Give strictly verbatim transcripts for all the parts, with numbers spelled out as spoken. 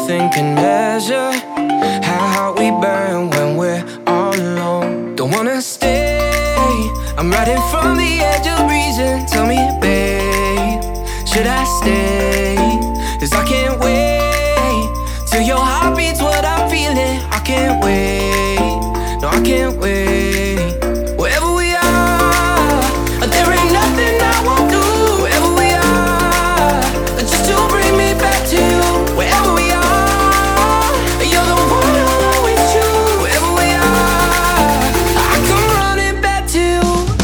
nothing can measure how hot we burn when we're all alone. Don't wanna stay, I'm riding from the edge of reason. Tell me, babe, should I stay? Cause I can't wait till your heart beats what I'm feeling. I can't wait, no I can't wait. Wherever we are, there ain't nothing I won't do. Wherever we are, just to bring me back to you. Wherever we are, you're the one I'll always choose. Wherever we are, I come running back to you.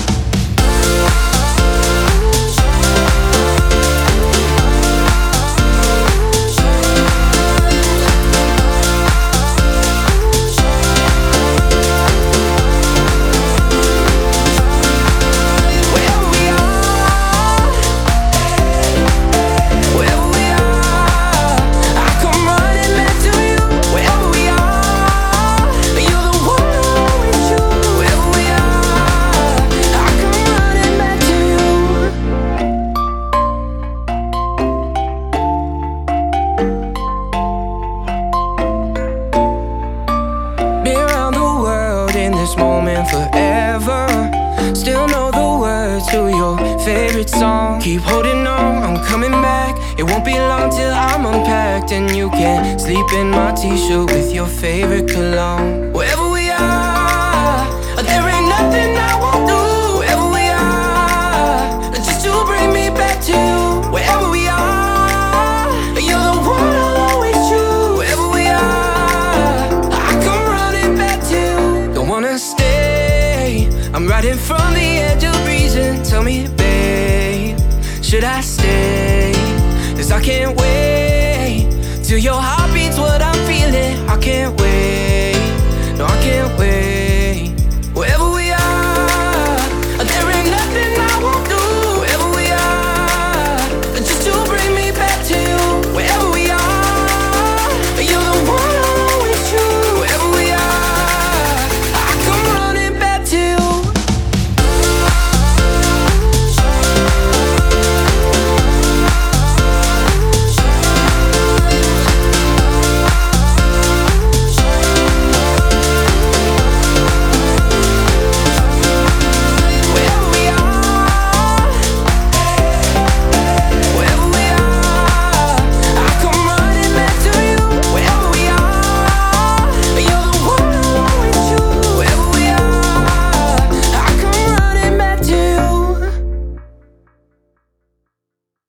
Moment forever. Still know the words to your favorite song. Keep holding on, I'm coming back. It won't be long till I'm unpacked and you can sleep in my t-shirt with your favorite cologne. Wherever we are, there ain't nothing I won't do. Wherever we are, just to bring me back to you. Wherever we are, you're the one I'll always choose. Wherever we are, I come running back to you. Don't wanna stay, I'm riding from the edge of reason. Tell me, babe, should I stay? Cause I can't wait till your heart beats what I'm feeling. I can't wait, no I can't wait.